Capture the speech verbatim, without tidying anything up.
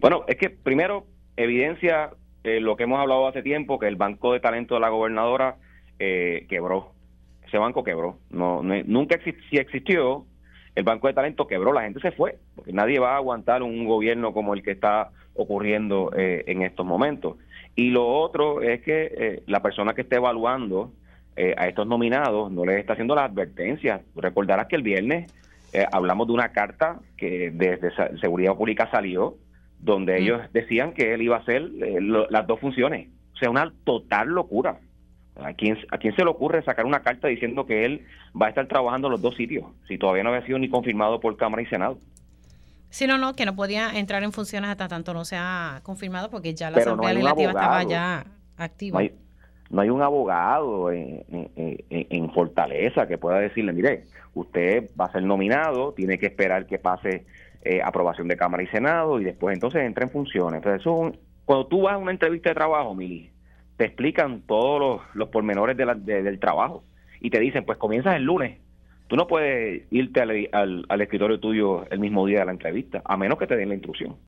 Bueno, es que primero evidencia eh, lo que hemos hablado hace tiempo, que el Banco de Talento de la gobernadora eh, quebró. Ese banco quebró. No, no nunca exi- si existió, el Banco de Talento quebró, la gente se fue, porque nadie va a aguantar un gobierno como el que está ocurriendo eh, en estos momentos. Y lo otro es que eh, la persona que esté evaluando eh, a estos nominados no les está haciendo las advertencias. Recordarás que el viernes eh, hablamos de una carta que desde Sa- Seguridad Pública salió, donde Mm. ellos decían que él iba a hacer eh, lo- las dos funciones. O sea, una total locura. ¿A quién, ¿A quién se le ocurre sacar una carta diciendo que él va a estar trabajando en los dos sitios, si todavía no había sido ni confirmado por Cámara y Senado? Sí, no, no, que no podía entrar en funciones hasta tanto no sea confirmado porque ya la Pero no Asamblea hay un Legislativa estaba abogado, ya no activa. hay, no hay un abogado en, en, en- en Fortaleza que pueda decirle, mire, usted va a ser nominado, tiene que esperar que pase eh, aprobación de Cámara y Senado y después entonces entra en funciones. Entonces, eso es un- cuando tú vas a una entrevista de trabajo, Mili, te explican todos los, los pormenores de la- de- del trabajo y te dicen, pues comienzas el lunes. Tú no puedes irte al, al, al escritorio tuyo el mismo día de la entrevista, a menos que te den la instrucción.